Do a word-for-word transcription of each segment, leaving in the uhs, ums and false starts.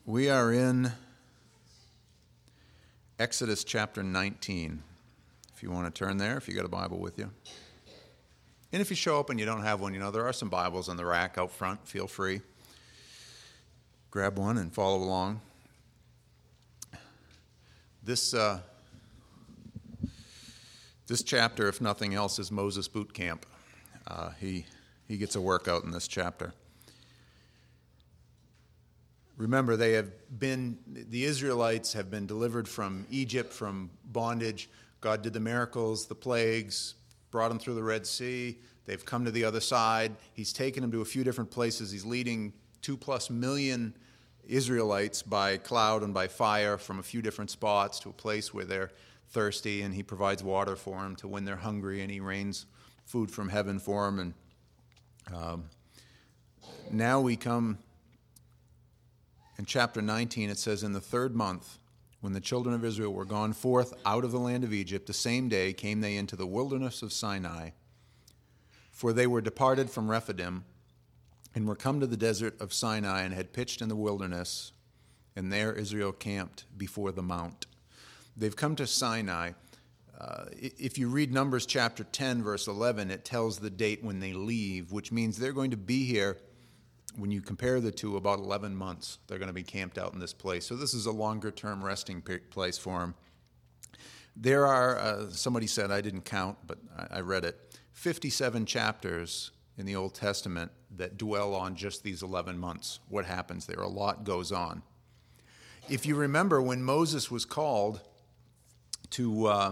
We are in Exodus chapter nineteen. If you want to turn there, if you got a Bible with you. And if you show up and you don't have one, you know, there are some Bibles on the rack out front. Feel free. Grab one and follow along. This uh, this chapter, if nothing else, is Moses boot camp. Uh, he he gets a workout in this chapter. Remember, they have been, the Israelites have been delivered from Egypt, from bondage. God did the miracles, the plagues, brought them through the Red Sea. They've come to the other side. He's taken them to a few different places. He's leading two plus million Israelites by cloud and by fire from a few different spots to a place where they're thirsty, and he provides water for them to when they're hungry, and he rains food from heaven for them. And um, now we come... In chapter nineteen, it says, "In the third month, when the children of Israel were gone forth out of the land of Egypt, the same day came they into the wilderness of Sinai. For they were departed from Rephidim, and were come to the desert of Sinai, and had pitched in the wilderness, and there Israel camped before the mount." They've come to Sinai. Uh, if you read Numbers chapter ten, verse eleven, it tells the date when they leave, which means they're going to be here. When you compare the two, about eleven months, they're going to be camped out in this place. So this is a longer-term resting place for them. There are, uh, somebody said, I didn't count, but I, I read it, fifty-seven chapters in the Old Testament that dwell on just these eleven months. What happens there? A lot goes on. If you remember, when Moses was called to uh,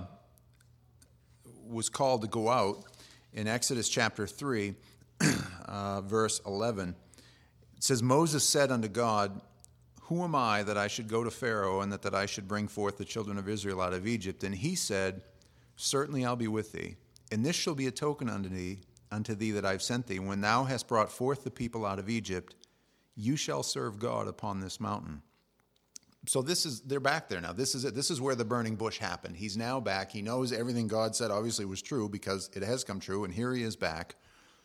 was called to go out in Exodus chapter three, uh, verse eleven. It says, "Moses said unto God, Who am I that I should go to Pharaoh, and that, that I should bring forth the children of Israel out of Egypt? And he said, Certainly I'll be with thee. And this shall be a token unto thee, unto thee that I've sent thee. When thou hast brought forth the people out of Egypt, you shall serve God upon this mountain." So this is, they're back there now. This is it. This is where the burning bush happened. He's now back. He knows everything God said obviously was true because it has come true, and here he is back.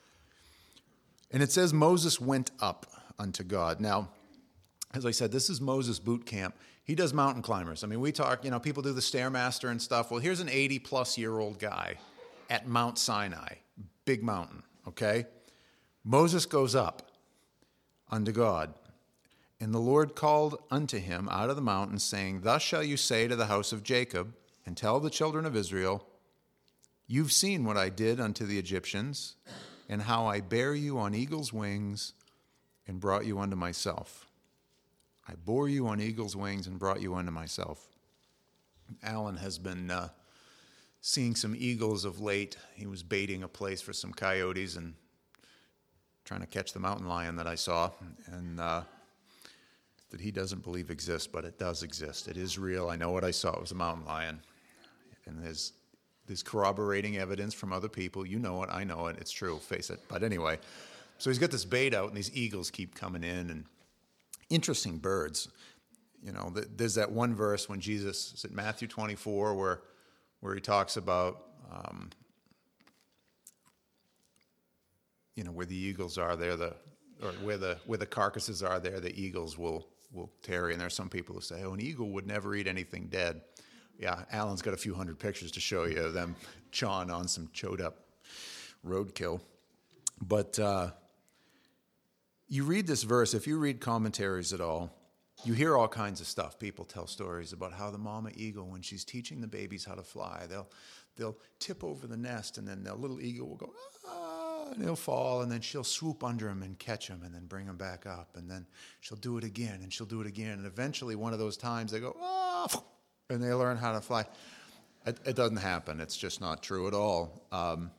And it says Moses went up unto God. Now, as I said, this is Moses boot camp. He does mountain climbers. I mean, we talk, you know, people do the Stairmaster and stuff. Well, here's an eighty-plus-year-old guy at Mount Sinai, big mountain, okay? Moses goes up unto God. And the Lord called unto him out of the mountain, saying, Thus shall you say to the house of Jacob, and tell the children of Israel, You've seen what I did unto the Egyptians, and how I bare you on eagle's wings and brought you unto myself. I bore you on eagle's wings and brought you unto myself. Alan has been uh, seeing some eagles of late. He was baiting a place for some coyotes and trying to catch the mountain lion that I saw, and uh, that he doesn't believe exists, but it does exist. It is real. I know what I saw. It was a mountain lion. And there's There's corroborating evidence from other people. You know it. I know it. It's true. Face it. But anyway, so he's got this bait out, and these eagles keep coming in. And interesting birds. You know, there's that one verse when Jesus, is it Matthew twenty-four, where where he talks about, um, you know, where the eagles are, there the or where the where the carcasses are, there the eagles will will tarry. And there are some people who say, oh, an eagle would never eat anything dead. Yeah, Alan's got a few hundred pictures to show you of them chawing on some chewed up roadkill. But uh, you read this verse, if you read commentaries at all, you hear all kinds of stuff. People tell stories about how the mama eagle, when she's teaching the babies how to fly, they'll they'll tip over the nest, and then the little eagle will go, ah, and he'll fall, and then she'll swoop under him and catch him and then bring him back up. And then she'll do it again, and she'll do it again. And eventually one of those times they go, ah, and they learn how to fly. It, it doesn't happen. It's just not true at all. Um,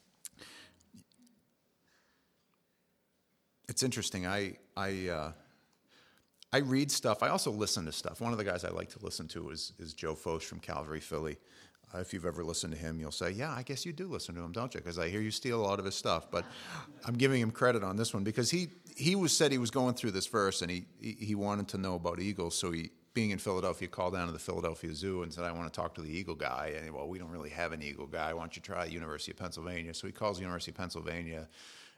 it's interesting. I I uh, I read stuff. I also listen to stuff. One of the guys I like to listen to is is Joe Focht from Calvary, Philly. Uh, if you've ever listened to him, you'll say, yeah, I guess you do listen to him, don't you? Because I hear you steal a lot of his stuff. But I'm giving him credit on this one because he he was said he was going through this verse, and he he wanted to know about eagles, so he, being in Philadelphia, called down to the Philadelphia Zoo and said, I want to talk to the eagle guy. And, well, we don't really have an eagle guy. Why don't you try University of Pennsylvania? So he calls the University of Pennsylvania,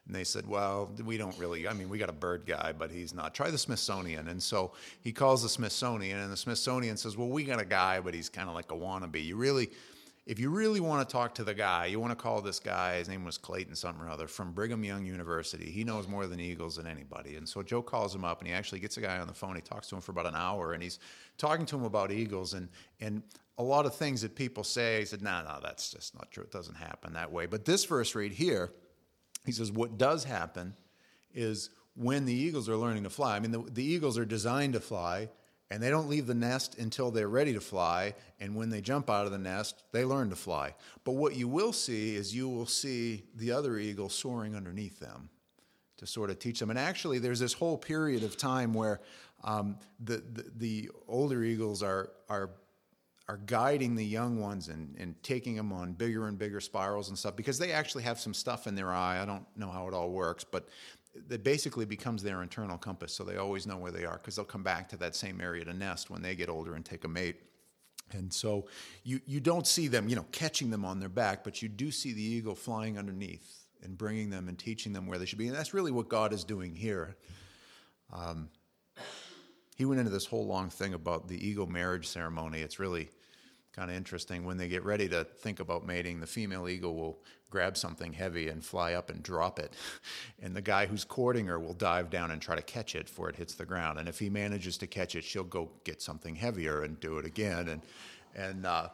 And they said, well, we don't really, I mean, we got a bird guy, but he's not. Try the Smithsonian. And so he calls the Smithsonian, and the Smithsonian says, well, we got a guy, but he's kind of like a wannabe. You really, if you really want to talk to the guy, you want to call this guy, his name was Clayton something or other, from Brigham Young University. He knows more than Eagles than anybody. And so Joe calls him up, and he actually gets a guy on the phone. He talks to him for about an hour, and he's talking to him about Eagles. And, and a lot of things that people say, he said, no, no, that's just not true. It doesn't happen that way. But this verse right here, he says, what does happen is when the eagles are learning to fly, I mean, the, the eagles are designed to fly, and they don't leave the nest until they're ready to fly, and when they jump out of the nest, they learn to fly. But what you will see is you will see the other eagle soaring underneath them to sort of teach them. And actually, there's this whole period of time where um, the, the, the older eagles are are are guiding the young ones and, and taking them on bigger and bigger spirals and stuff, because they actually have some stuff in their eye. I don't know how it all works, but it basically becomes their internal compass, so they always know where they are, because they'll come back to that same area to nest when they get older and take a mate. And so you, you don't see them, you know, catching them on their back, but you do see the eagle flying underneath and bringing them and teaching them where they should be. And that's really what God is doing here. Um, he went into this whole long thing about the eagle marriage ceremony. It's really kind of interesting. When they get ready to think about mating, the female eagle will grab something heavy and fly up and drop it. And the guy who's courting her will dive down and try to catch it before it hits the ground. And if he manages to catch it, she'll go get something heavier and do it again. And and uh,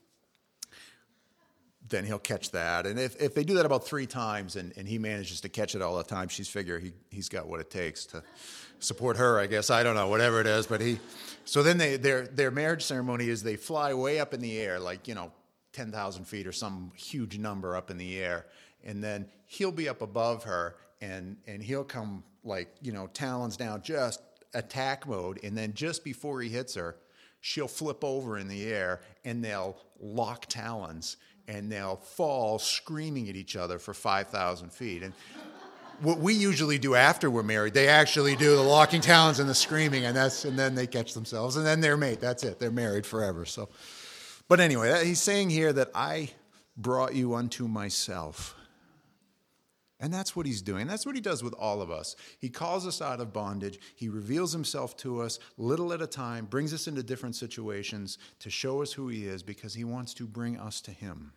then he'll catch that. And if, if they do that about three times and, and he manages to catch it all the time, she's figure he, he's got what it takes to support her, I guess. I don't know, whatever it is. But he, so then they, their their marriage ceremony is they fly way up in the air, like, you know, ten thousand feet or some huge number up in the air. And then he'll be up above her, and, and he'll come, like, you know, talons down, just attack mode. And then just before he hits her, she'll flip over in the air, and they'll lock talons, and they'll fall screaming at each other for five thousand feet. And what we usually do after we're married, they actually do the locking talons and the screaming, and that's and then they catch themselves, and then they're mate. That's it. They're married forever. So, but anyway, he's saying here that I brought you unto myself. And that's what he's doing. That's what he does with all of us. He calls us out of bondage. He reveals himself to us little at a time, brings us into different situations to show us who he is, because he wants to bring us to him.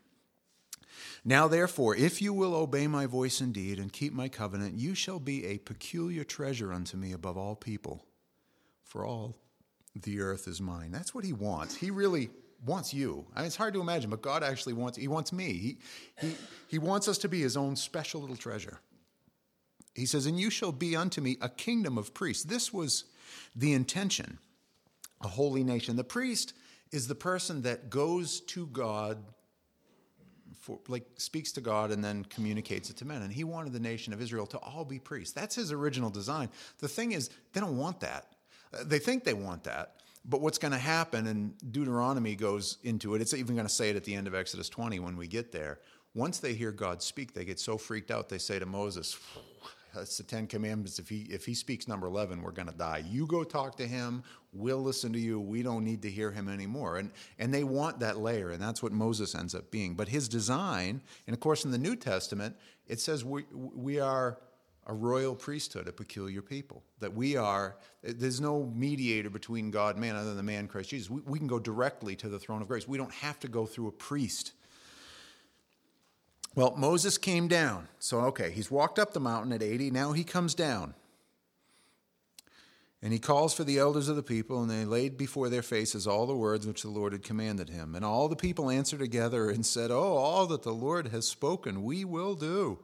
Now, therefore, if you will obey my voice indeed and keep my covenant, you shall be a peculiar treasure unto me above all people, for all the earth is mine. That's what he wants. He really wants you. I mean, it's hard to imagine, but God actually wants, he wants me. He, he, he wants us to be his own special little treasure. He says, and you shall be unto me a kingdom of priests. This was the intention, a holy nation. The priest is the person that goes to God, for, like speaks to God and then communicates it to men. And he wanted the nation of Israel to all be priests. That's his original design. The thing is, they don't want that. They think they want that. But what's going to happen, and Deuteronomy goes into it, it's even going to say it at the end of Exodus twenty when we get there. Once they hear God speak, they get so freaked out, they say to Moses, that's the Ten Commandments. If he if he speaks number eleven, we're going to die. You go talk to him. We'll listen to you. We don't need to hear him anymore. And, and they want that layer, and that's what Moses ends up being. But his design, and of course in the New Testament, it says we we are a royal priesthood, a peculiar people. That we are, there's no mediator between God and man other than the man Christ Jesus. We, we can go directly to the throne of grace. We don't have to go through a priest. Well, Moses came down. So, okay, he's walked up the mountain at eighty. Now he comes down. And he calls for the elders of the people, and they laid before their faces all the words which the Lord had commanded him. And all the people answered together and said, oh, all that the Lord has spoken, we will do.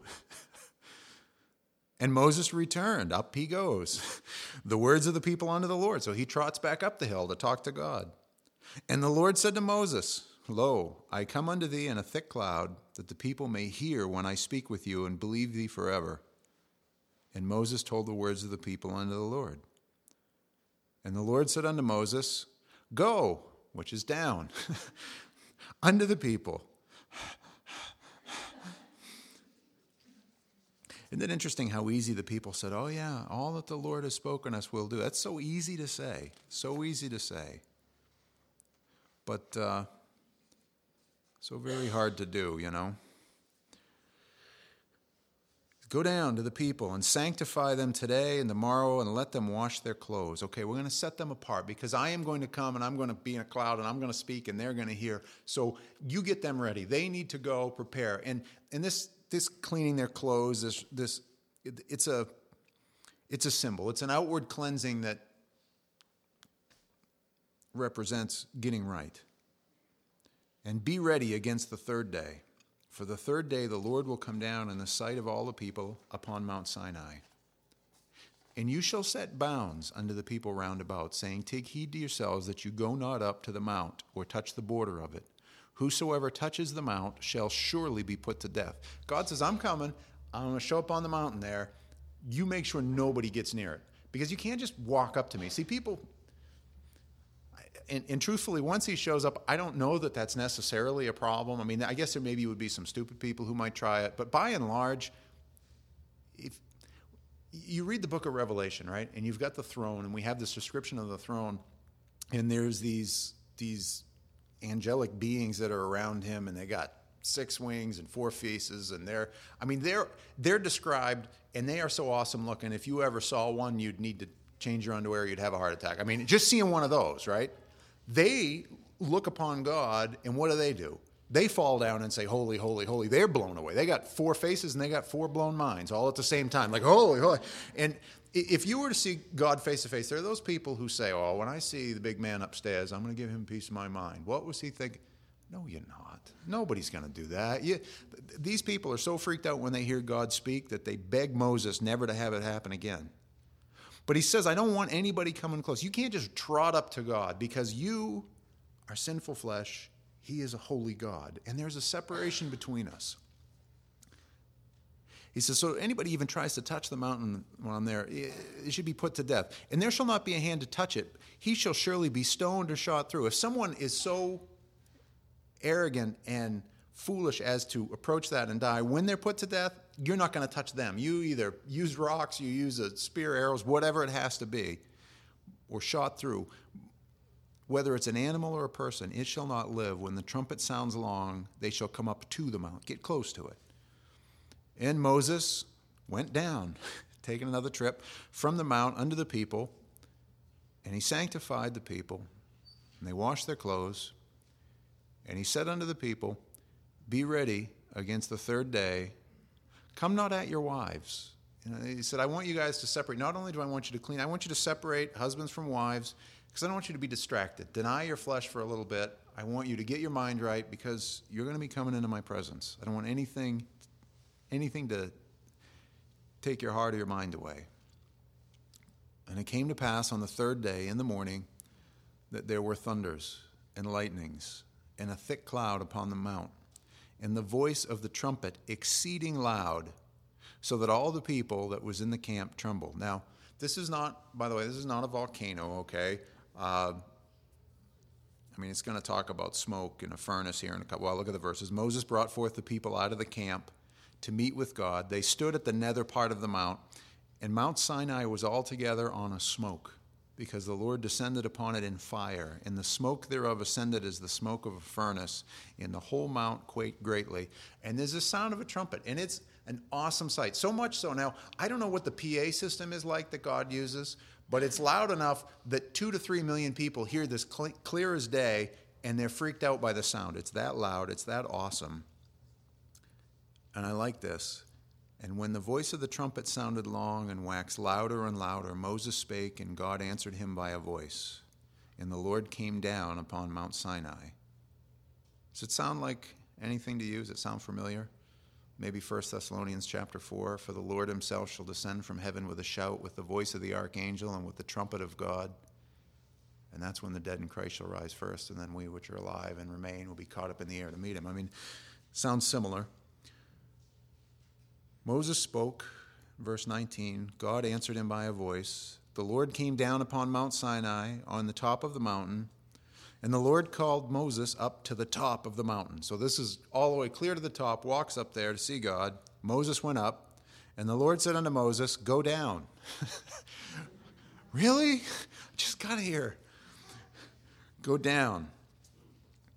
And Moses returned. Up he goes. The words of the people unto the Lord. So he trots back up the hill to talk to God. And the Lord said to Moses, lo, I come unto thee in a thick cloud, that the people may hear when I speak with you and believe thee forever. And Moses told the words of the people unto the Lord. And the Lord said unto Moses, go, which is down, unto the people. Isn't it interesting how easy the people said, oh yeah, all that the Lord has spoken us will do. That's so easy to say, so easy to say. But uh, so very hard to do, you know. Go down to the people and sanctify them today and tomorrow and let them wash their clothes. Okay, we're going to set them apart because I am going to come and I'm going to be in a cloud and I'm going to speak and they're going to hear. So you get them ready. They need to go prepare. And and this this cleaning their clothes, this this it, it's a it's a symbol. It's an outward cleansing that represents getting right. And be ready against the third day. For the third day the Lord will come down in the sight of all the people upon Mount Sinai. And you shall set bounds unto the people round about, saying, Take heed to yourselves that you go not up to the mount, or touch the border of it. Whosoever touches the mount shall surely be put to death. God says, I'm coming. I'm going to show up on the mountain there. You make sure nobody gets near it. Because you can't just walk up to me. See, people... And, and truthfully, once he shows up, I don't know that that's necessarily a problem. I mean, I guess there maybe would be some stupid people who might try it. But by and large, if you read the book of Revelation, right, and you've got the throne, and we have this description of the throne, and there's these these angelic beings that are around him, and they got six wings and four faces, and they're, I mean, they're they're described, and they are so awesome looking. If you ever saw one, you'd need to change your underwear, you'd have a heart attack. I mean, just seeing one of those, right? They look upon God, and what do they do? They fall down and say, holy, holy, holy. They're blown away. They got four faces, and they got four blown minds all at the same time, like, holy, holy. And if you were to see God face to face, there are those people who say, oh, when I see the big man upstairs, I'm going to give him a piece of my mind. What was he thinking? No, you're not. Nobody's going to do that. You, these people are so freaked out when they hear God speak that they beg Moses never to have it happen again. But he says, I don't want anybody coming close. You can't just trot up to God because you are sinful flesh. He is a holy God. And there's a separation between us. He says, so anybody even tries to touch the mountain when I'm there, it should be put to death. And there shall not be a hand to touch it. He shall surely be stoned or shot through. If someone is so arrogant and foolish as to approach that and die, when they're put to death, you're not going to touch them. You either use rocks, you use a spear, arrows, whatever it has to be, or shot through. Whether it's an animal or a person, it shall not live. When the trumpet sounds long, they shall come up to the mount. Get close to it. And Moses went down, taking another trip from the mount unto the people, and he sanctified the people, and they washed their clothes. And he said unto the people, Be ready against the third day. Come not at your wives. You know, he said, I want you guys to separate. Not only do I want you to clean, I want you to separate husbands from wives because I don't want you to be distracted. Deny your flesh for a little bit. I want you to get your mind right because you're going to be coming into my presence. I don't want anything, anything to take your heart or your mind away. And it came to pass on the third day in the morning that there were thunders and lightnings and a thick cloud upon the mount, and the voice of the trumpet exceeding loud, so that all the people that was in the camp trembled. Now, this is not, by the way, this is not a volcano, okay? Uh, I mean, it's going to talk about smoke in a furnace here in a couple. Well, look at the verses. Moses brought forth the people out of the camp to meet with God. They stood at the nether part of the mount, and Mount Sinai was altogether on a smoke, because the Lord descended upon it in fire, and the smoke thereof ascended as the smoke of a furnace, and the whole mount quaked greatly. And there's a sound of a trumpet, and it's an awesome sight. So much so now, I don't know what the P A system is like that God uses, but it's loud enough that two to three million people hear this cl- clear as day, and they're freaked out by the sound. It's that loud. It's that awesome. And I like this. And when the voice of the trumpet sounded long and waxed louder and louder, Moses spake, and God answered him by a voice. And the Lord came down upon Mount Sinai. Does it sound like anything to you? Does it sound familiar? Maybe First Thessalonians chapter four, for the Lord himself shall descend from heaven with a shout, with the voice of the archangel, and with the trumpet of God. And that's when the dead in Christ shall rise first, and then we which are alive and remain will be caught up in the air to meet him. I mean, sounds similar. Moses spoke, verse nineteen, God answered him by a voice. The Lord came down upon Mount Sinai on the top of the mountain, and the Lord called Moses up to the top of the mountain. So this is all the way clear to the top, walks up there to see God. Moses went up, and the Lord said unto Moses, Go down. Really? I just got here. Go down.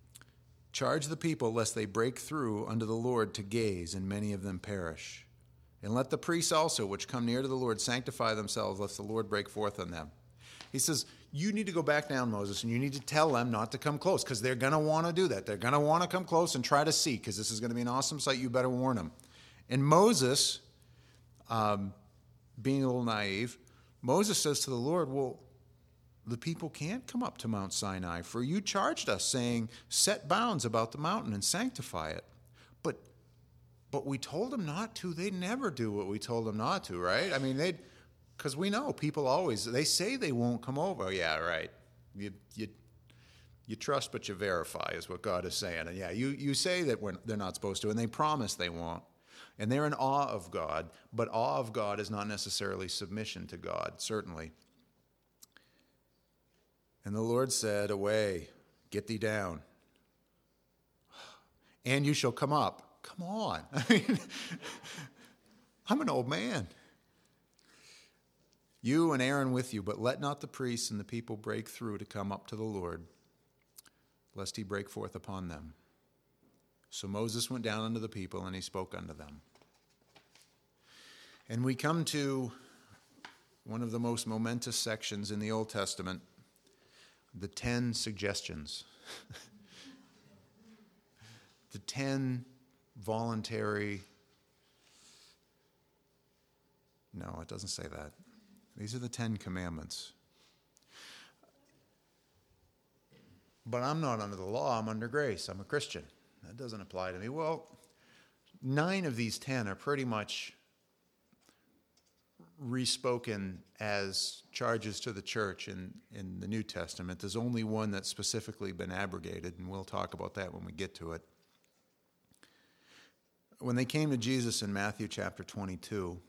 Charge the people lest they break through unto the Lord to gaze, and many of them perish. And let the priests also, which come near to the Lord, sanctify themselves, lest the Lord break forth on them. He says, you need to go back down, Moses, and you need to tell them not to come close, because they're going to want to do that. They're going to want to come close and try to see, because this is going to be an awesome sight. You better warn them. And Moses, um, being a little naive, Moses says to the Lord, well, the people can't come up to Mount Sinai, for you charged us, saying, set bounds about the mountain and sanctify it. But but we told them not to. They'd never do what we told them not to, right? I mean, they'd, because we know people always, they say they won't come over. Yeah, right. You you you trust, but you verify is what God is saying. And yeah, you, you say that we're, they're not supposed to, and they promise they won't. And they're in awe of God, but awe of God is not necessarily submission to God, certainly. And the Lord said, away, get thee down, and you shall come up. Come on. I mean, I'm an old man. You and Aaron with you, but let not the priests and the people break through to come up to the Lord, lest he break forth upon them. So Moses went down unto the people, and he spoke unto them. And we come to one of the most momentous sections in the Old Testament, the ten suggestions. The ten voluntary, no, it doesn't say that. These are the Ten Commandments. But I'm not under the law, I'm under grace. I'm a Christian. That doesn't apply to me. Well, nine of these ten are pretty much respoken as charges to the church in, in the New Testament. There's only one that's specifically been abrogated, and we'll talk about that when we get to it. When they came to Jesus in Matthew chapter twenty-two,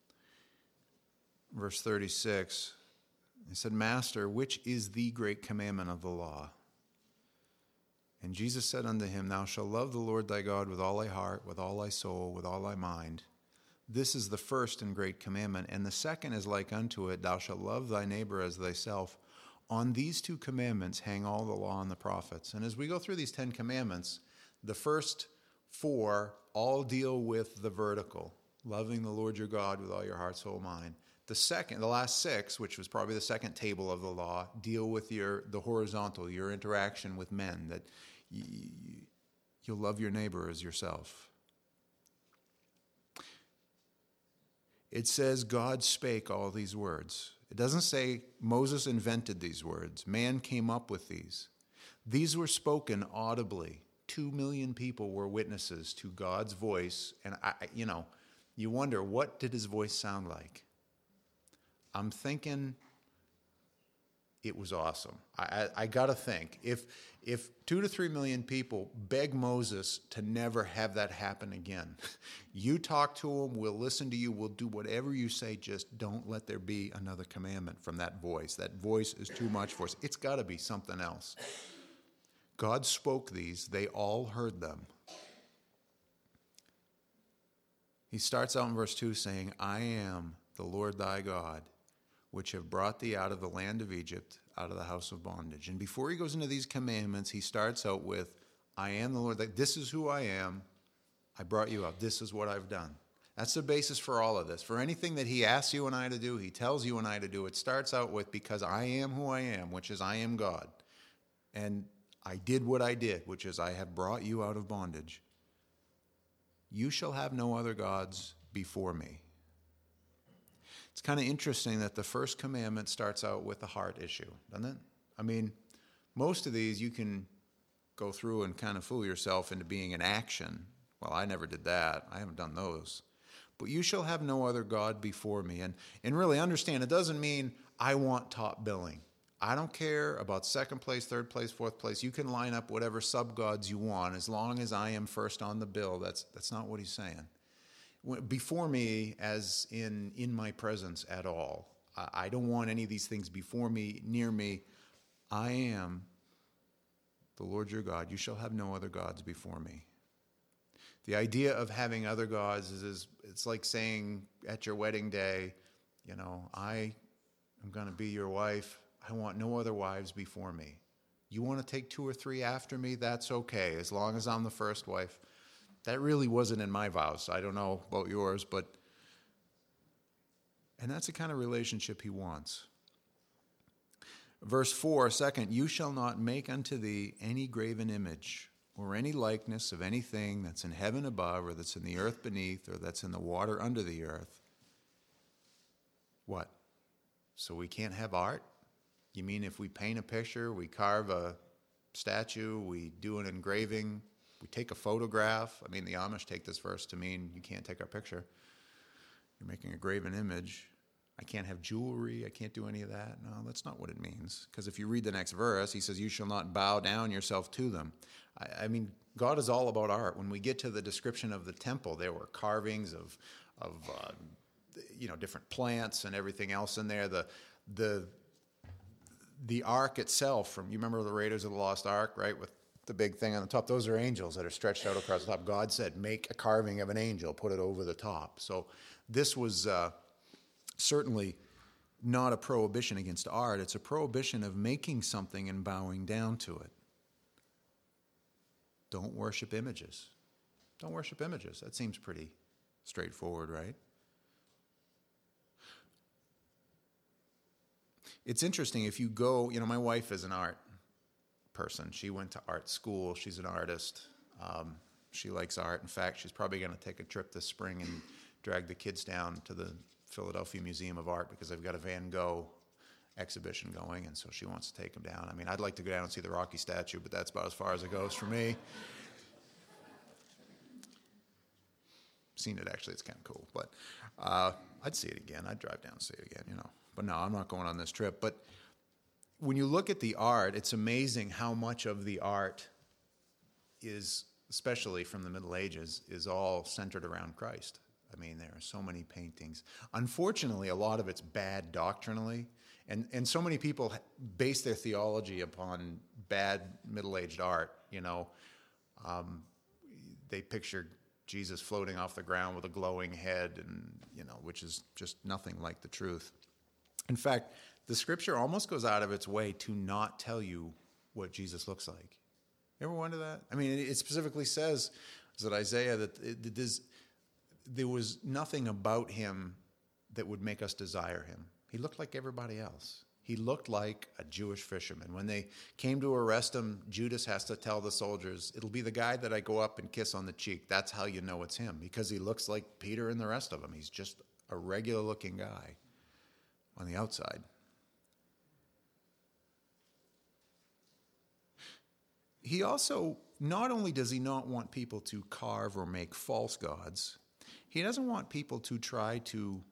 verse thirty-six, he said, Master, which is the great commandment of the law? And Jesus said unto him, Thou shalt love the Lord thy God with all thy heart, with all thy soul, with all thy mind. This is the first and great commandment. And the second is like unto it, Thou shalt love thy neighbor as thyself. On these two commandments hang all the law and the prophets. And as we go through these Ten Commandments, the first four all deal with the vertical, loving the Lord your God with all your heart, soul, mind. The second, the last six, which was probably the second table of the law, deal with your the horizontal, your interaction with men, that you, you'll love your neighbor as yourself. It says God spake all these words. It doesn't say Moses invented these words. Man came up with these. These were spoken audibly. Two million people were witnesses to God's voice. And, I, you know, you wonder, what did his voice sound like? I'm thinking it was awesome. I, I, I got to think, if if two to three million people beg Moses to never have that happen again, you talk to him, we'll listen to you, we'll do whatever you say, just don't let there be another commandment from that voice. That voice is too much for us. It's got to be something else. God spoke these, they all heard them. He starts out in verse two saying, I am the Lord thy God, which have brought thee out of the land of Egypt, out of the house of bondage. And before he goes into these commandments, he starts out with, I am the Lord. This is who I am. I brought you out. This is what I've done. That's the basis for all of this. For anything that he asks you and I to do, he tells you and I to do, it starts out with, because I am who I am, which is I am God. And I did what I did, which is I have brought you out of bondage. You shall have no other gods before me. It's kind of interesting that the first commandment starts out with a heart issue, doesn't it? I mean, most of these you can go through and kind of fool yourself into being an action. Well, I never did that. I haven't done those. But you shall have no other God before me. And, and really understand, it doesn't mean I want top billing. I don't care about second place, third place, fourth place. You can line up whatever sub-gods you want as long as I am first on the bill. That's, that's not what he's saying. Before me, as in in my presence at all. I don't want any of these things before me, near me. I am the Lord your God. You shall have no other gods before me. The idea of having other gods is, is it's like saying at your wedding day, you know, I am going to be your wife. I want no other wives before me. You want to take two or three after me? That's okay, as long as I'm the first wife. That really wasn't in my vows. I don't know about yours, but And that's the kind of relationship he wants. Verse four, second, you shall not make unto thee any graven image or any likeness of anything that's in heaven above or that's in the earth beneath or that's in the water under the earth. What? So we can't have art? You mean if we paint a picture, we carve a statue, we do an engraving, we take a photograph? I mean, the Amish take this verse to mean you can't take our picture. You're making a graven image. I can't have jewelry. I can't do any of that. No, that's not what it means. Because if you read the next verse, he says, you shall not bow down yourself to them. I, I mean, God is all about art. When we get to the description of the temple, there were carvings of, of uh, you know, different plants and everything else in there. The, the, the ark itself, from, you remember the Raiders of the Lost Ark, right, with the big thing on the top? Those are angels that are stretched out across the top. God said, make a carving of an angel, put it over the top. So this was uh, certainly not a prohibition against art. It's a prohibition of making something and bowing down to it. Don't worship images. Don't worship images. That seems pretty straightforward, right? It's interesting, if you go, you know, my wife is an art person. She went to art school. She's an artist. Um, she likes art. In fact, she's probably going to take a trip this spring and drag the kids down to the Philadelphia Museum of Art because they've got a Van Gogh exhibition going, and so she wants to take them down. I mean, I'd like to go down and see the Rocky statue, but that's about as far as it goes for me. Seen it, actually. It's kind of cool, but uh, I'd see it again. I'd drive down and see it again, you know. But no, I'm not going on this trip. But when you look at the art, it's amazing how much of the art is, especially from the Middle Ages, is all centered around Christ. I mean, there are so many paintings. Unfortunately, a lot of it's bad doctrinally, and, and so many people base their theology upon bad middle-aged art, you know. Um, they picture Jesus floating off the ground with a glowing head, and, you know, which is just nothing like the truth. In fact, the scripture almost goes out of its way to not tell you what Jesus looks like. You ever wonder that? I mean, it specifically says, is it Isaiah, that it, it is, there was nothing about him that would make us desire him. He looked like everybody else. He looked like a Jewish fisherman. When they came to arrest him, Judas has to tell the soldiers, it'll be the guy that I go up and kiss on the cheek. That's how you know it's him, because he looks like Peter and the rest of them. He's just a regular-looking guy on the outside. He also, not only does he not want people to carve or make false gods, he doesn't want people to try to,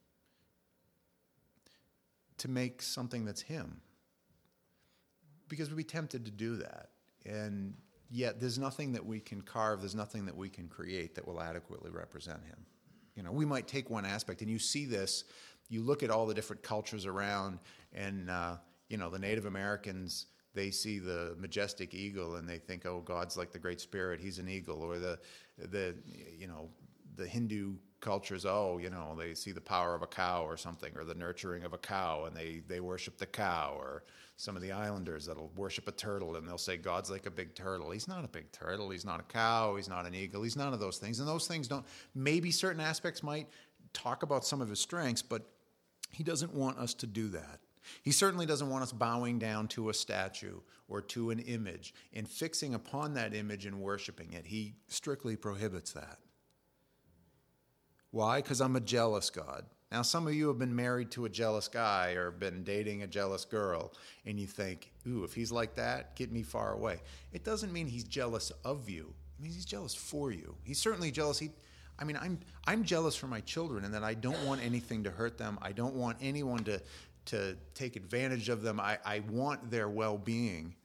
to make something that's him, because we'd be tempted to do that. And yet there's nothing that we can carve, there's nothing that we can create that will adequately represent him. You know, we might take one aspect, and you see this, you look at all the different cultures around, and, uh, you know, the Native Americans, they see the majestic eagle, and they think, oh, God's like the Great Spirit, he's an eagle. Or the, the you know, the Hindu cultures, oh, you know, they see the power of a cow or something, or the nurturing of a cow, and they, they worship the cow. Or some of the islanders that'll worship a turtle, and they'll say, God's like a big turtle. He's not a big turtle. He's not a cow. He's not an eagle. He's none of those things. And those things don't, maybe certain aspects might talk about some of his strengths, but he doesn't want us to do that. He certainly doesn't want us bowing down to a statue or to an image and fixing upon that image and worshiping it. He strictly prohibits that. Why? Because I'm a jealous God. Now, some of you have been married to a jealous guy or been dating a jealous girl, and you think, ooh, if he's like that, get me far away. It doesn't mean he's jealous of you. It means he's jealous for you. He's certainly jealous. He, I mean, I'm I'm jealous for my children, and that I don't want anything to hurt them. I don't want anyone to, to take advantage of them. I, I want their well-being.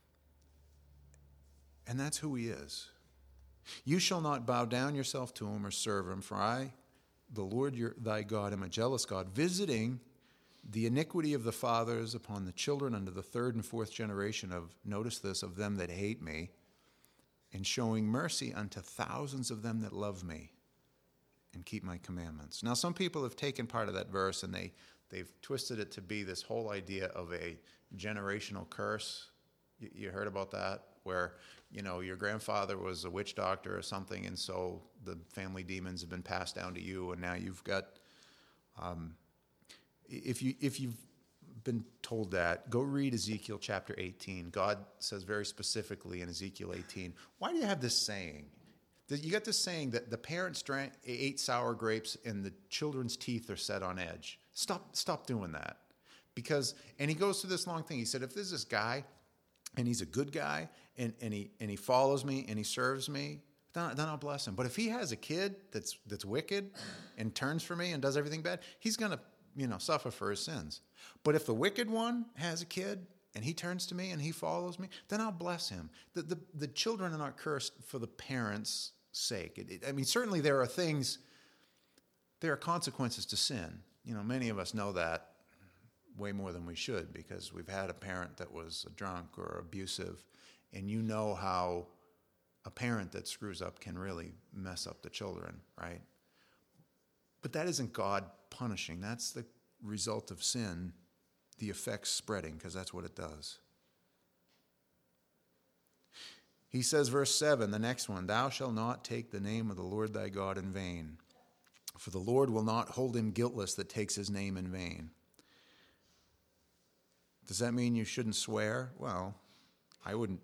And that's who he is. You shall not bow down yourself to him or serve him, for I, the Lord your, thy God, am a jealous God, visiting the iniquity of the fathers upon the children unto the third and fourth generation of, notice this, of them that hate me, and showing mercy unto thousands of them that love me and keep my commandments. Now, some people have taken part of that verse and they, they've twisted it to be this whole idea of a generational curse. You, you heard about that? Where, you know, your grandfather was a witch doctor or something, and so the family demons have been passed down to you, and now you've got, um, if you if you've been told that, go read Ezekiel chapter eighteen. God says very specifically in Ezekiel eighteen, why do you have this saying? You got this saying that the parents drank, ate sour grapes and the children's teeth are set on edge. Stop, stop doing that. Because, and he goes through this long thing. He said, if there's this guy and he's a good guy and, and he and he follows me and he serves me, then, then I'll bless him. But if he has a kid that's that's wicked and turns for me and does everything bad, he's going to, you know, suffer for his sins. But if the wicked one has a kid and he turns to me and he follows me, then I'll bless him. The the, the children are not cursed for the parents' sake. It, it, I mean, certainly there are things, there are consequences to sin. You know, many of us know that way more than we should because we've had a parent that was a drunk or abusive, and you know how a parent that screws up can really mess up the children, right? But that isn't God punishing. That's the result of sin, the effects spreading, because that's what it does. He says, verse seven, the next one, thou shalt not take the name of the Lord thy God in vain, for the Lord will not hold him guiltless that takes his name in vain. Does that mean you shouldn't swear? Well, I wouldn't.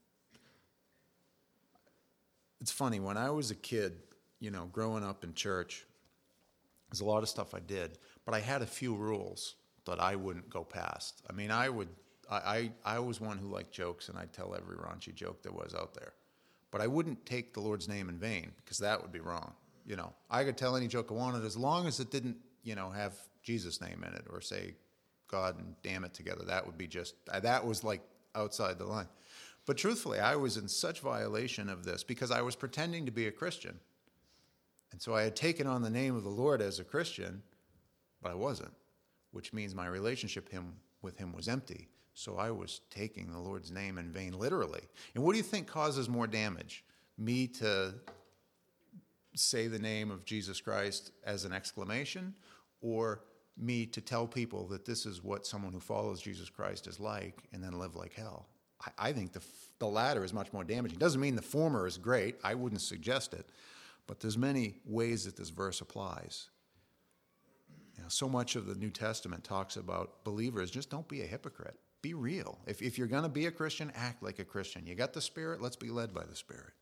It's funny, when I was a kid, you know, growing up in church, there's a lot of stuff I did, but I had a few rules that I wouldn't go past. I mean, I would, I, I, I was one who liked jokes, and I'd tell every raunchy joke there was out there. But I wouldn't take the Lord's name in vain, because that would be wrong. You know, I could tell any joke I wanted as long as it didn't, you know, have Jesus' name in it or say God and damn it together. That would be just, that was like outside the line. But truthfully, I was in such violation of this because I was pretending to be a Christian. And so I had taken on the name of the Lord as a Christian, but I wasn't, which means my relationship him, with him was empty. So I was taking the Lord's name in vain, literally. And what do you think causes more damage? Me to say the name of Jesus Christ as an exclamation, or me to tell people that this is what someone who follows Jesus Christ is like and then live like hell? I, I think the, the latter is much more damaging. Doesn't mean the former is great. I wouldn't suggest it. But there's many ways that this verse applies. You know, so much of the New Testament talks about believers, just don't be a hypocrite. Be real. If, if you're going to be a Christian, act like a Christian. You got the Spirit, let's be led by the Spirit.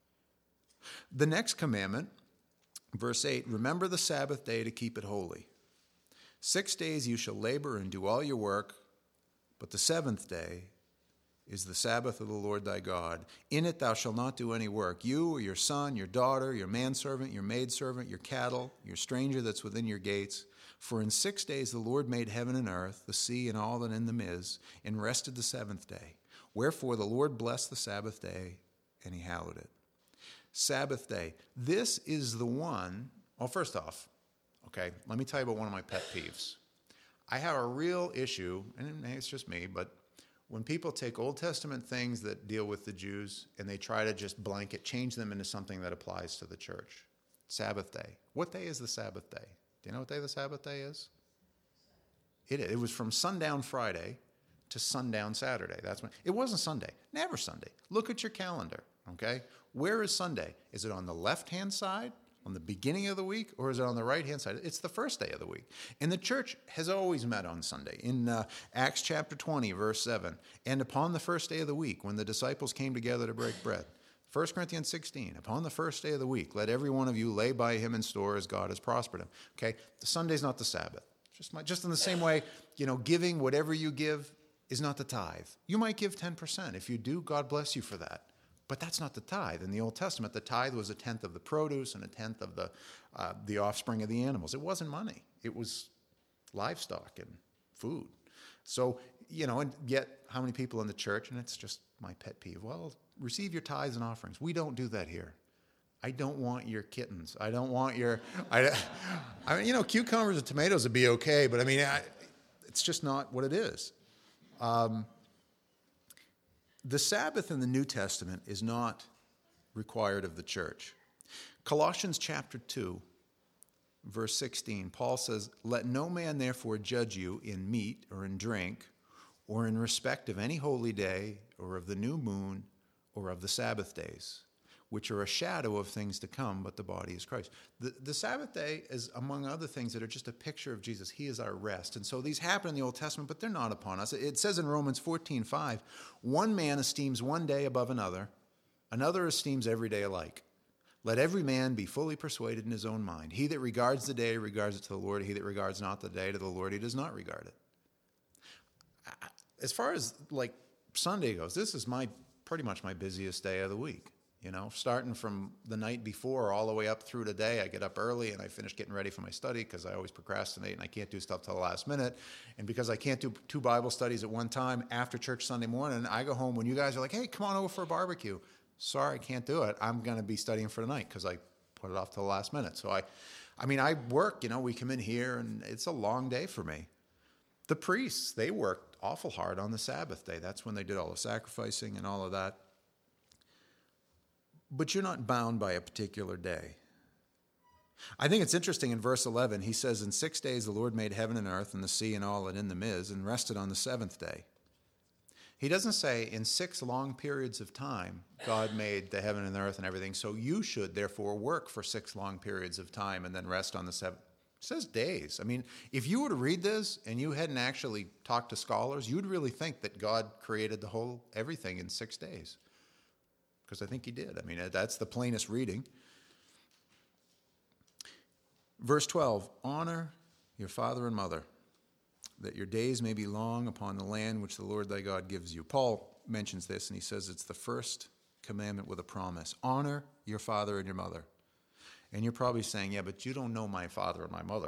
The next commandment, verse eight, remember the Sabbath day to keep it holy. Six days you shall labor and do all your work, but the seventh day is the Sabbath of the Lord thy God. In it thou shalt not do any work, you or your son, your daughter, your manservant, your maidservant, your cattle, your stranger that's within your gates. For in six days the Lord made heaven and earth, the sea and all that in them is, and rested the seventh day. Wherefore the Lord blessed the Sabbath day, and he hallowed it. Sabbath day. This is the one, well, first off, okay, let me tell you about one of my pet peeves. I have a real issue, and it's just me, but when people take Old Testament things that deal with the Jews and they try to just blanket change them into something that applies to the church. Sabbath day. What day is the Sabbath day? Do you know what day the Sabbath day is? It, it was from sundown Friday to sundown Saturday. That's when it wasn't Sunday. Never Sunday. Look at your calendar, okay? Where is Sunday? Is it on the left-hand side, on the beginning of the week, or is it on the right-hand side? It's the first day of the week. And the church has always met on Sunday. In uh, Acts chapter twenty, verse seven, and upon the first day of the week, when the disciples came together to break bread, First Corinthians sixteen, upon the first day of the week, let every one of you lay by him in store as God has prospered him. Okay, the Sunday's not the Sabbath. Just, my, just in the same way, you know, giving whatever you give is not the tithe. You might give ten percent. If you do, God bless you for that. But that's not the tithe. In the Old Testament, the tithe was a tenth of the produce and a tenth of the uh, the offspring of the animals. It wasn't money. It was livestock and food. So, you know, and yet how many people in the church, and it's just my pet peeve, well, receive your tithes and offerings. We don't do that here. I don't want your kittens. I don't want your, I, I mean, you know, cucumbers and tomatoes would be okay, but I mean, I, it's just not what it is. Um, The Sabbath in the New Testament is not required of the church. Colossians chapter two, verse sixteen, Paul says, let no man therefore judge you in meat or in drink or in respect of any holy day or of the new moon or of the Sabbath days, which are a shadow of things to come, but the body is Christ. The, the Sabbath day is, among other things, that are just a picture of Jesus. He is our rest. And so these happen in the Old Testament, but they're not upon us. It says in Romans fourteen five, one man esteems one day above another, another esteems every day alike. Let every man be fully persuaded in his own mind. He that regards the day regards it to the Lord. He that regards not the day to the Lord, he does not regard it. As far as like Sunday goes, this is my pretty much my busiest day of the week. You know, starting from the night before all the way up through today. I get up early and I finish getting ready for my study because I always procrastinate and I can't do stuff till the last minute. And because I can't do two Bible studies at one time after church Sunday morning, I go home when you guys are like, hey, come on over for a barbecue. Sorry, I can't do it. I'm going to be studying for tonight because I put it off till the last minute. So I, I mean, I work, you know, we come in here and it's a long day for me. The priests, they worked awful hard on the Sabbath day. That's when they did all the sacrificing and all of that. But you're not bound by a particular day. I think it's interesting in verse eleven, he says, in six days the Lord made heaven and earth and the sea and all that in them is, and rested on the seventh day. He doesn't say in six long periods of time God made the heaven and the earth and everything, so you should therefore work for six long periods of time and then rest on the seventh. It says days. I mean, if you were to read this and you hadn't actually talked to scholars, you'd really think that God created the whole everything in six days. Because I think he did. I mean, that's the plainest reading. Verse twelve, honor your father and mother, that your days may be long upon the land which the Lord thy God gives you. Paul mentions this, and he says it's the first commandment with a promise. Honor your father and your mother. And you're probably saying, yeah, but you don't know my father and my mother.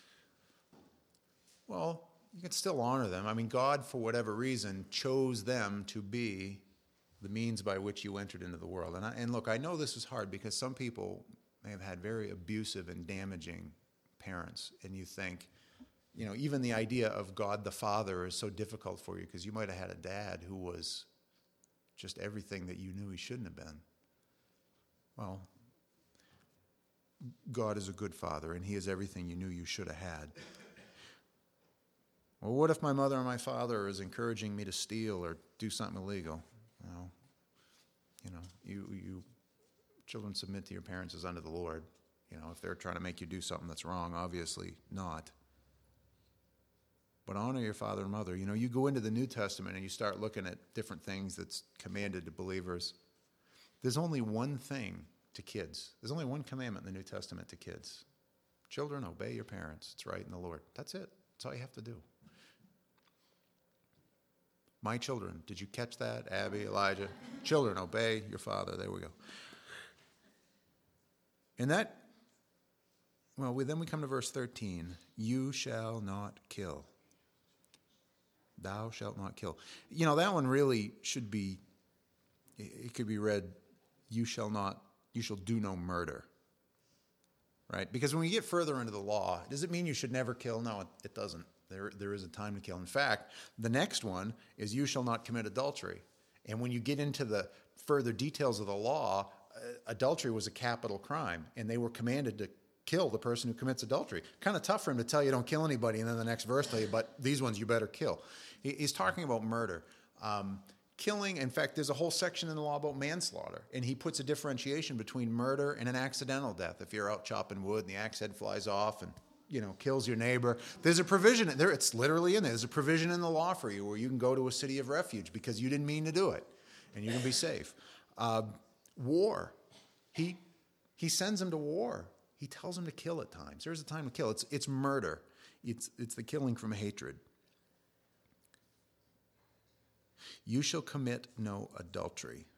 Well, you can still honor them. I mean, God, for whatever reason, chose them to be the means by which you entered into the world. And, I, and look, I know this is hard because some people may have had very abusive and damaging parents, and you think, you know, even the idea of God the Father is so difficult for you because you might have had a dad who was just everything that you knew he shouldn't have been. Well, God is a good father, and he is everything you knew you should have had. Well, what if my mother or my father is encouraging me to steal or do something illegal? Well, you know, you, you children submit to your parents as unto the Lord. You know, if they're trying to make you do something that's wrong, obviously not. But honor your father and mother. You know, you go into the New Testament and you start looking at different things that's commanded to believers. There's only one thing to kids. There's only one commandment in the New Testament to kids. Children, obey your parents. It's right in the Lord. That's it. That's all you have to do. My children, did you catch that? Abby, Elijah. Children, obey your father. There we go. And that, well, we, then we come to verse thirteen. You shall not kill. Thou shalt not kill. You know, that one really should be, it could be read, you shall not, you shall do no murder. Right? Because when we get further into the law, does it mean you should never kill? No, it, it doesn't. There, there is a time to kill. In fact, the next one is you shall not commit adultery. And when you get into the further details of the law, uh, adultery was a capital crime, and they were commanded to kill the person who commits adultery. Kind of tough for him to tell you don't kill anybody, and then the next verse tell you, but these ones you better kill. He, he's talking about murder. Um, killing, in fact, there's a whole section in the law about manslaughter, and he puts a differentiation between murder and an accidental death. If you're out chopping wood and the axe head flies off and you know, kills your neighbor. There's a provision there. It's literally in there. There's a provision in the law for you where you can go to a city of refuge because you didn't mean to do it, and you can be safe. Uh, war. He he sends them to war. He tells them to kill at times. There's a time to kill. It's it's murder. It's it's the killing from hatred. You shall commit no adultery.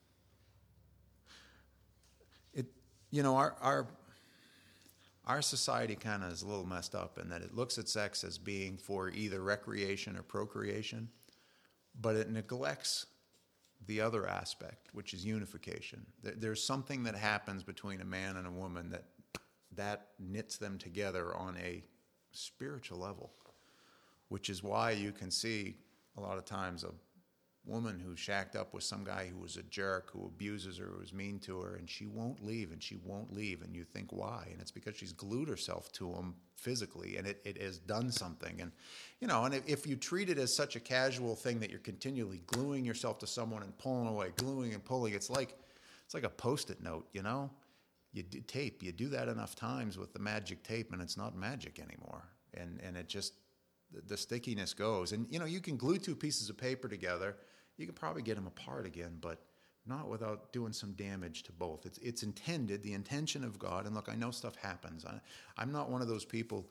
It you know our our. Our society kind of is a little messed up in that it looks at sex as being for either recreation or procreation, but it neglects the other aspect, which is unification. There's something that happens between a man and a woman that that knits them together on a spiritual level, which is why you can see a lot of times a woman who shacked up with some guy who was a jerk, who abuses her, who's mean to her, and she won't leave, and she won't leave, and you think, why? And it's because she's glued herself to him physically, and it, it has done something. And, you know, and if you treat it as such a casual thing that you're continually gluing yourself to someone and pulling away, gluing and pulling, it's like it's like a Post-it note, you know? You do tape, you do that enough times with the magic tape, and it's not magic anymore. And and it just, the, the stickiness goes. And, you know, you can glue two pieces of paper together. You can probably get them apart again, but not without doing some damage to both. It's it's intended, the intention of God. And look, I know stuff happens. I, I'm not one of those people...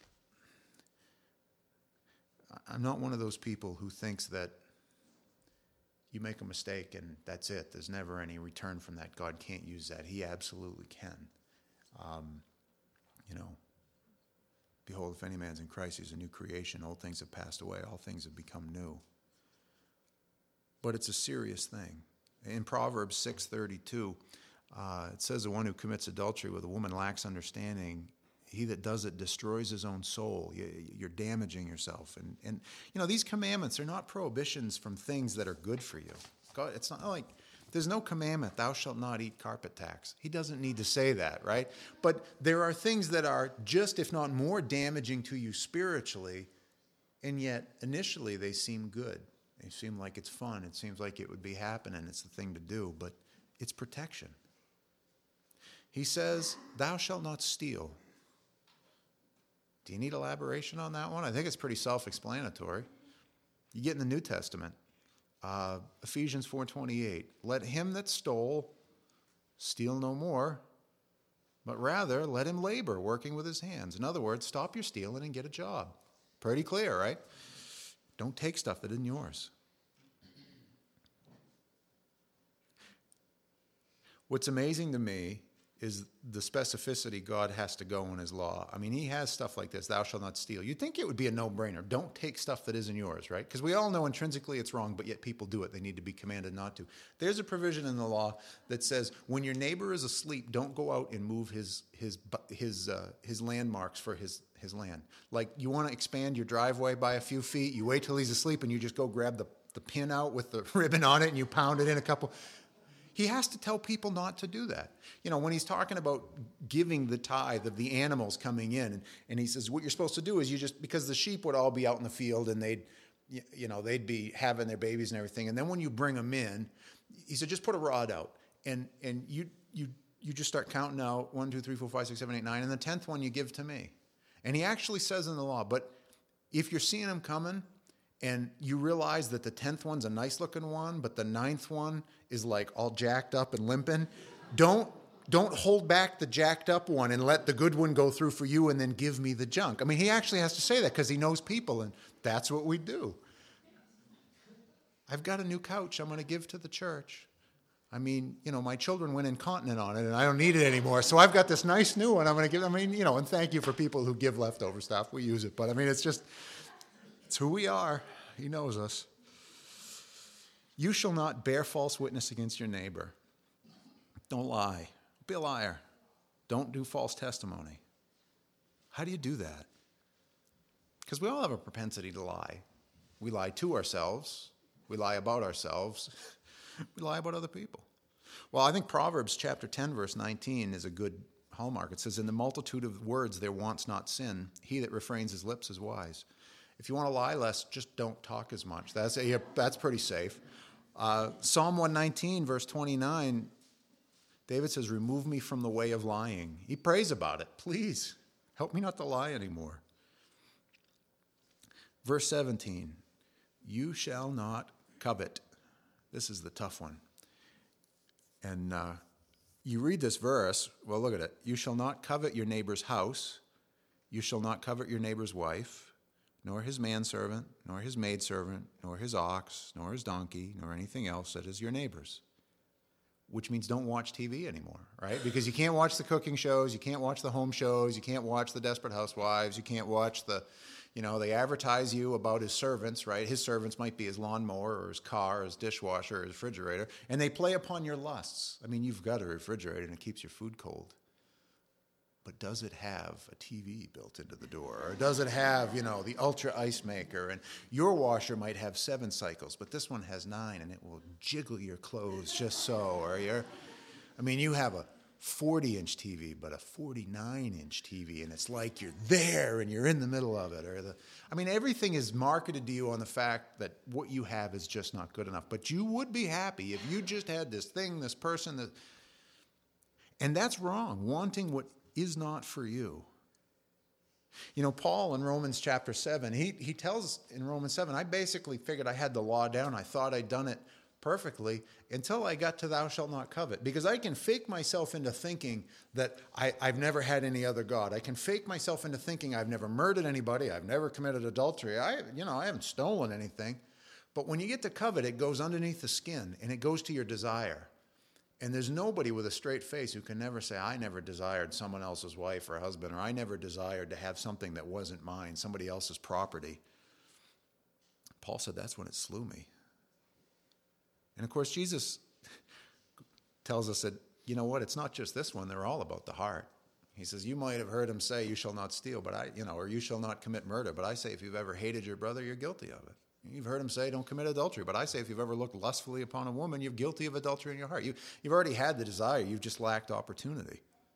I'm not one of those people who thinks that you make a mistake and that's it. There's never any return from that. God can't use that. He absolutely can. Um, you know, behold, if any man's in Christ, he's a new creation. Old things have passed away. All things have become new. But it's a serious thing. In Proverbs six thirty-two, uh, it says the one who commits adultery with a woman lacks understanding. He that does it destroys his own soul. You're damaging yourself. And, and you know, these commandments are not prohibitions from things that are good for you. God, it's not like, there's no commandment, thou shalt not eat carpet tacks. He doesn't need to say that, right? But there are things that are just, if not more, damaging to you spiritually, and yet initially they seem good. They seem like it's fun. It seems like it would be happening. It's the thing to do, but it's protection. He says, thou shalt not steal. Do you need elaboration on that one? I think it's pretty self-explanatory. You get in the New Testament, uh, Ephesians four twenty-eight. Let him that stole steal no more, but rather let him labor, working with his hands. In other words, stop your stealing and get a job. Pretty clear, right? Don't take stuff that isn't yours. What's amazing to me is the specificity God has to go in his law. I mean, he has stuff like this, thou shalt not steal. You'd think it would be a no-brainer. Don't take stuff that isn't yours, right? Because we all know intrinsically it's wrong, but yet people do it. They need to be commanded not to. There's a provision in the law that says when your neighbor is asleep, don't go out and move his his his uh, his landmarks for his, his land. Like you want to expand your driveway by a few feet, you wait till he's asleep and you just go grab the, the pin out with the ribbon on it and you pound it in a couple... He has to tell people not to do that. You know, when he's talking about giving the tithe of the animals coming in, and, and he says what you're supposed to do is you just, because the sheep would all be out in the field and they'd, you know, they'd be having their babies and everything. And then when you bring them in, he said, just put a rod out and, and you, you, you just start counting out one, two, three, four, five, six, seven, eight, nine. And the tenth one you give to me. And he actually says in the law, but if you're seeing them coming, and you realize that the tenth one's a nice-looking one, but the ninth one is like all jacked up and limping, don't don't hold back the jacked up one and let the good one go through for you and then give me the junk. I mean, he actually has to say that because he knows people, and that's what we do. I've got a new couch I'm going to give to the church. I mean, you know, my children went incontinent on it, and I don't need it anymore, so I've got this nice new one I'm going to give. I mean, you know, and thank you for people who give leftover stuff. We use it, but I mean, it's just... It's who we are. He knows us. You shall not bear false witness against your neighbor. Don't lie. Be a liar. Don't do false testimony. How do you do that? Because we all have a propensity to lie. We lie to ourselves. We lie about ourselves. We lie about other people. Well, I think Proverbs chapter ten, verse nineteen is a good hallmark. It says, in the multitude of words there wants not sin. He that refrains his lips is wise. If you want to lie less, just don't talk as much. That's a, that's pretty safe. Uh, Psalm one nineteen, verse twenty-nine, David says, remove me from the way of lying. He prays about it. Please, help me not to lie anymore. Verse seventeen, you shall not covet. This is the tough one. And uh, you read this verse, well, look at it. You shall not covet your neighbor's house. You shall not covet your neighbor's wife, nor his manservant, nor his maidservant, nor his ox, nor his donkey, nor anything else that is your neighbor's. Which means don't watch T V anymore, right? Because you can't watch the cooking shows, you can't watch the home shows, you can't watch the Desperate Housewives, you can't watch the, you know, they advertise you about his servants, right? His servants might be his lawnmower or his car or his dishwasher or his refrigerator, and they play upon your lusts. I mean, you've got a refrigerator and it keeps your food cold. But does it have a T V built into the door? Or does it have, you know, the ultra ice maker? And your washer might have seven cycles, but this one has nine, and it will jiggle your clothes just so. Or your, I mean, you have a forty-inch T V, but a forty-nine-inch T V, and it's like you're there and you're in the middle of it. Or the, I mean, everything is marketed to you on the fact that what you have is just not good enough. But you would be happy if you just had this thing, this person, that, and that's wrong. Wanting what is not for you. You know, Paul in Romans chapter seven, he, he tells in Romans seven, I basically figured I had the law down. I thought I'd done it perfectly until I got to thou shalt not covet. Because I can fake myself into thinking that I, I've never had any other God. I can fake myself into thinking I've never murdered anybody. I've never committed adultery. I, you know, I haven't stolen anything. But when you get to covet, it goes underneath the skin and it goes to your desire. And there's nobody with a straight face who can never say, I never desired someone else's wife or husband, or I never desired to have something that wasn't mine, somebody else's property. Paul said that's when it slew me. And of course, Jesus tells us that, you know what, it's not just this one, they're all about the heart. He says, you might have heard him say, you shall not steal, but I, you know, or you shall not commit murder. But I say, if you've ever hated your brother, you're guilty of it. You've heard him say, don't commit adultery. But I say, if you've ever looked lustfully upon a woman, you're guilty of adultery in your heart. You, you've already had the desire. You've just lacked opportunity.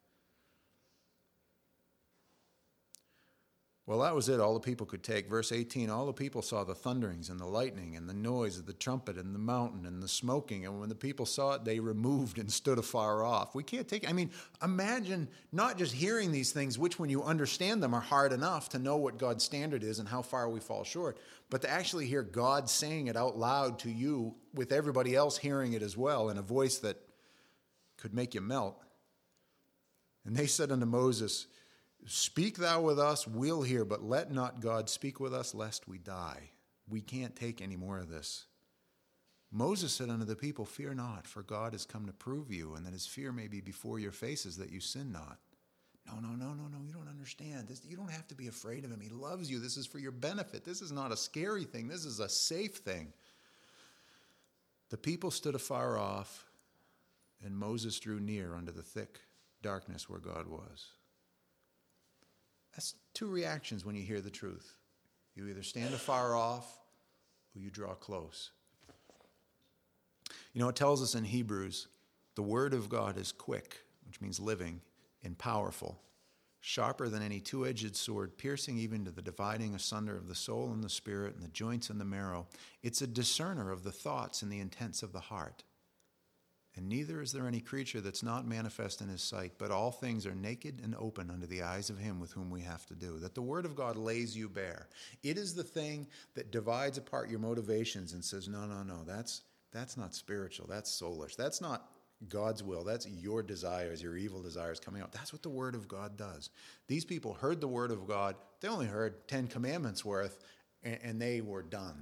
Well, that was it. All the people could take. Verse eighteen, all the people saw the thunderings and the lightning and the noise of the trumpet and the mountain and the smoking. And when the people saw it, they removed and stood afar off. We can't take, I mean, imagine not just hearing these things, which when you understand them are hard enough to know what God's standard is and how far we fall short, but to actually hear God saying it out loud to you with everybody else hearing it as well in a voice that could make you melt. And they said unto Moses, speak thou with us, we'll hear, but let not God speak with us, lest we die. We can't take any more of this. Moses said unto the people, fear not, for God has come to prove you, and that his fear may be before your faces, that you sin not. No, no, no, no, no, you don't understand. This, you don't have to be afraid of him. He loves you. This is for your benefit. This is not a scary thing. This is a safe thing. The people stood afar off, and Moses drew near unto the thick darkness where God was. That's two reactions when you hear the truth. You either stand afar off or you draw close. You know, it tells us in Hebrews, the word of God is quick, which means living, and powerful, sharper than any two-edged sword, piercing even to the dividing asunder of the soul and the spirit and the joints and the marrow. It's a discerner of the thoughts and the intents of the heart. And neither is there any creature that's not manifest in his sight, but all things are naked and open unto the eyes of him with whom we have to do. That the word of God lays you bare. It is the thing that divides apart your motivations and says, no, no, no, that's that's not spiritual, that's soulish. That's not God's will. That's your desires, your evil desires coming out. That's what the word of God does. These people heard the word of God. They only heard Ten Commandments worth, and, and they were done.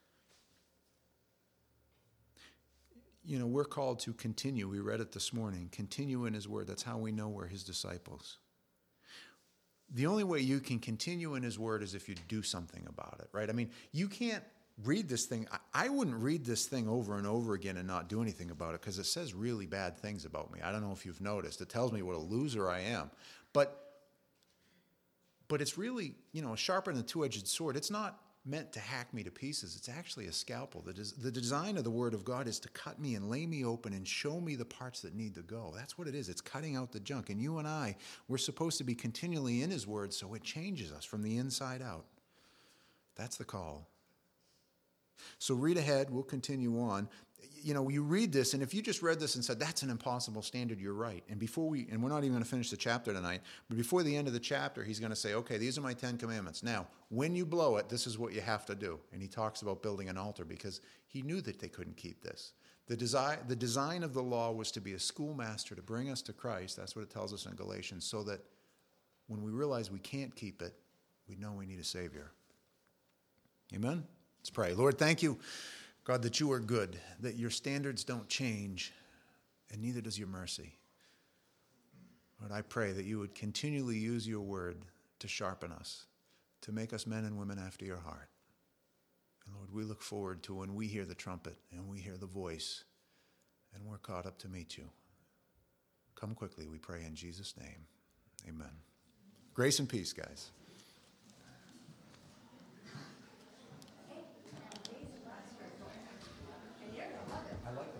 You know, we're called to continue. We read it this morning. Continue in his word. That's how we know we're his disciples. The only way you can continue in his word is if you do something about it, right? I mean, you can't read this thing. I wouldn't read this thing over and over again and not do anything about it because it says really bad things about me. I don't know if you've noticed. It tells me what a loser I am. But, but it's really, you know, sharper than a two-edged sword. It's not meant to hack me to pieces. It's actually a scalpel. The, des- the design of the word of God is to cut me and lay me open and show me the parts that need to go. That's what it is. It's cutting out the junk. And you and I, we're supposed to be continually in his word so it changes us from the inside out. That's the call. So read ahead. We'll continue on. You know, you read this, and if you just read this and said, that's an impossible standard, you're right. And before we, and we're not even going to finish the chapter tonight, but before the end of the chapter, he's going to say, okay, these are my Ten Commandments. Now, when you blow it, this is what you have to do. And he talks about building an altar because he knew that they couldn't keep this. The design, the design of the law was to be a schoolmaster to bring us to Christ. That's what it tells us in Galatians, so that when we realize we can't keep it, we know we need a Savior. Amen? Let's pray. Lord, thank you, God, that you are good, that your standards don't change, and neither does your mercy. Lord, I pray that you would continually use your word to sharpen us, to make us men and women after your heart. And Lord, we look forward to when we hear the trumpet and we hear the voice, and we're caught up to meet you. Come quickly, we pray in Jesus' name. Amen. Grace and peace, guys.